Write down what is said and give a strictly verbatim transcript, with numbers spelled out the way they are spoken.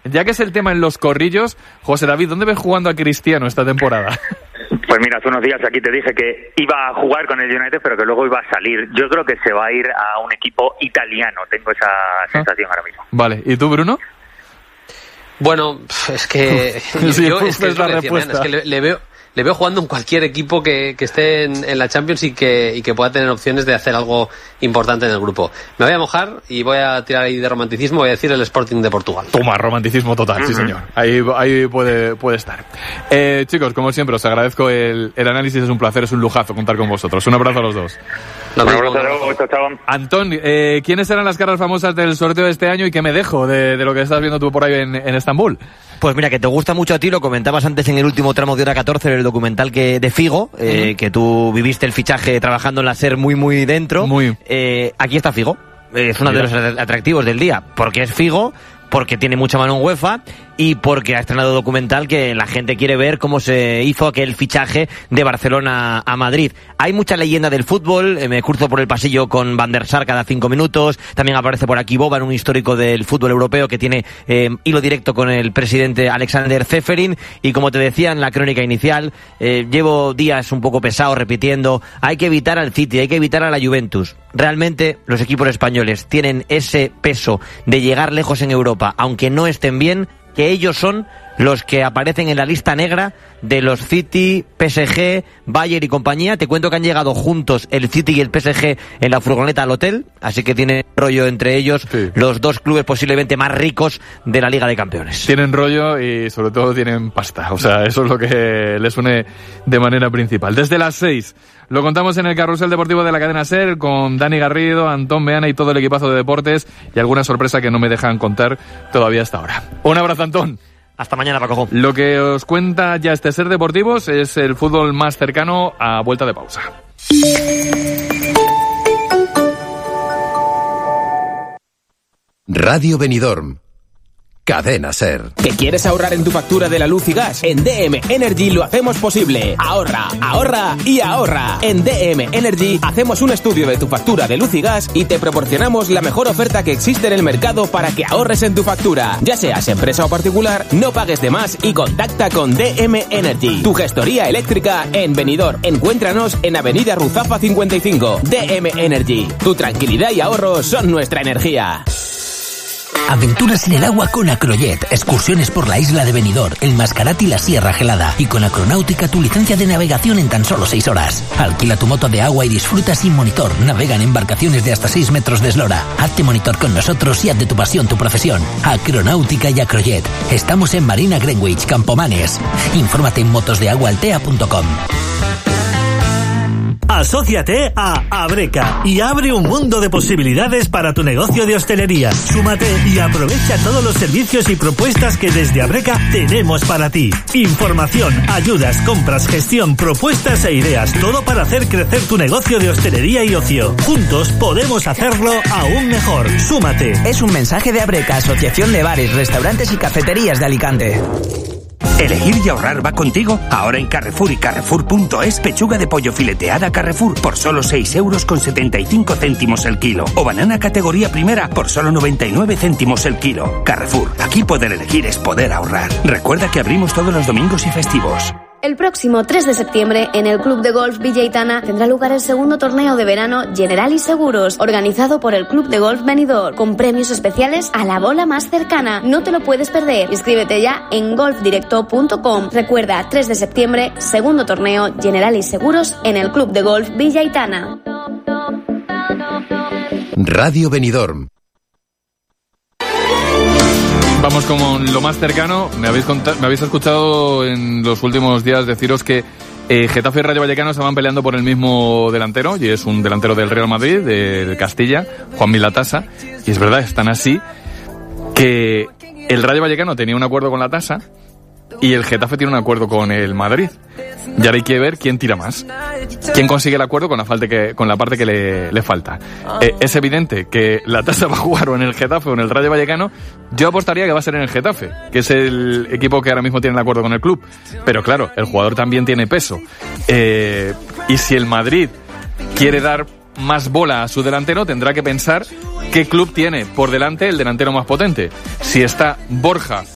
ya que es el tema en los corrillos, José David, ¿dónde ves jugando a Cristiano esta temporada? Pues mira, hace unos días aquí te dije que iba a jugar con el United, pero que luego iba a salir. Yo creo que se va a ir a un equipo italiano, tengo esa sensación ah. ahora mismo. Vale, ¿y tú, Bruno? Bueno, es que sí, yo es que, es es lo que decía, man, es que le, le veo le veo jugando en cualquier equipo que, que esté en, en la Champions y que, y que pueda tener opciones de hacer algo importante en el grupo. Me voy a mojar y voy a tirar ahí de romanticismo, voy a decir el Sporting de Portugal. Toma, romanticismo total, uh-huh. sí señor. Ahí, ahí puede, puede estar. Eh, chicos, como siempre, os agradezco el, el análisis, es un placer, es un lujazo contar con vosotros. Un abrazo a los dos. Un abrazo a los dos, chao. Antón, eh, ¿quiénes serán las caras famosas del sorteo de este año y qué me dejo de, de lo que estás viendo tú por ahí en, en Estambul? Pues mira, que te gusta mucho a ti, lo comentabas antes en el último tramo de hora catorce del documental que de Figo, eh, uh-huh. que tú viviste el fichaje trabajando en la SER muy muy dentro. Muy. Eh, aquí está Figo, es uno Mira. de los atractivos del día, porque es Figo, porque tiene mucha mano en UEFA y porque ha estrenado documental que la gente quiere ver cómo se hizo aquel fichaje de Barcelona a Madrid. Hay mucha leyenda del fútbol, eh, me curso por el pasillo con Van der Sar cada cinco minutos, también aparece por aquí Boban, un histórico del fútbol europeo que tiene eh, hilo directo con el presidente Alexander Ceferin, y como te decía en la crónica inicial, eh, llevo días un poco pesado repitiendo, hay que evitar al City, hay que evitar a la Juventus. Realmente los equipos españoles tienen ese peso de llegar lejos en Europa, aunque no estén bien, que ellos son los que aparecen en la lista negra de los City, P S G, Bayern y compañía. Te cuento que han llegado juntos el City y el P S G en la furgoneta al hotel, así que tienen rollo entre ellos, sí. Los dos clubes posiblemente más ricos de la Liga de Campeones. Tienen rollo y sobre todo tienen pasta, o sea, eso es lo que les une de manera principal. Desde las seis lo contamos en el Carrusel Deportivo de la cadena SER con Dani Garrido, Antón Meana y todo el equipazo de deportes, y alguna sorpresa que no me dejan contar todavía hasta ahora. Un abrazo, Antón. Hasta mañana, Paco. Lo que os cuenta ya este SER Deportivos es el fútbol más cercano a vuelta de pausa. Radio Benidorm. Cadena SER. ¿Que quieres ahorrar en tu factura de la luz y gas? En D M Energy lo hacemos posible. Ahorra, ahorra y ahorra. En D M Energy hacemos un estudio de tu factura de luz y gas y te proporcionamos la mejor oferta que existe en el mercado para que ahorres en tu factura. Ya seas empresa o particular, no pagues de más y contacta con D M Energy, tu gestoría eléctrica en Benidorm. Encuéntranos en Avenida Ruzafa cincuenta y cinco. D M Energy, tu tranquilidad y ahorro son nuestra energía. Aventuras en el agua con Acrojet, excursiones por la isla de Benidorm, el Mascarati y la Sierra Gelada, y con Acronáutica tu licencia de navegación en tan solo seis horas. Alquila tu moto de agua y disfruta sin monitor, navega en embarcaciones de hasta seis metros de eslora. Hazte monitor con nosotros y haz de tu pasión tu profesión. Acronáutica y Acrojet. Estamos en Marina Greenwich, Campomanes. Infórmate en motosdeaguaaltea punto com. Asóciate a Abreca y abre un mundo de posibilidades para tu negocio de hostelería. Súmate y aprovecha todos los servicios y propuestas que desde Abreca tenemos para ti. Información, ayudas, compras, gestión, propuestas e ideas. Todo para hacer crecer tu negocio de hostelería y ocio. Juntos podemos hacerlo aún mejor. Súmate. Es un mensaje de Abreca, Asociación de Bares, Restaurantes y Cafeterías de Alicante. ¿Elegir y ahorrar va contigo? Ahora en Carrefour y Carrefour punto es, pechuga de pollo fileteada Carrefour por solo seis euros con setenta y cinco céntimos el kilo. O banana categoría primera por solo noventa y nueve céntimos el kilo. Carrefour, aquí poder elegir es poder ahorrar. Recuerda que abrimos todos los domingos y festivos. El próximo tres de septiembre, en el Club de Golf Villa Aitana, tendrá lugar el segundo torneo de verano Generali Seguros, organizado por el Club de Golf Benidorm, con premios especiales a la bola más cercana. No te lo puedes perder. Inscríbete ya en golf directo punto com. Recuerda, tres de septiembre, segundo torneo Generali Seguros en el Club de Golf Villa Aitana. Radio Benidorm. Vamos con lo más cercano. Me habéis, contado, me habéis escuchado en los últimos días deciros que eh, Getafe y Rayo Vallecano se van peleando por el mismo delantero, y es un delantero del Real Madrid, del Castilla, Juan Milatasa. Y es verdad, están así que el Rayo Vallecano tenía un acuerdo con la tasa y el Getafe tiene un acuerdo con el Madrid. Y ahora hay que ver quién tira más, quién consigue el acuerdo con la, falta que, con la parte que le, le falta. Eh, es evidente que la tasa va a jugar o en el Getafe o en el Rayo Vallecano. Yo apostaría que va a ser en el Getafe, que es el equipo que ahora mismo tiene el acuerdo con el club. Pero claro, el jugador también tiene peso. Eh, y si el Madrid quiere dar más bola a su delantero, tendrá que pensar qué club tiene por delante el delantero más potente. Si está Borja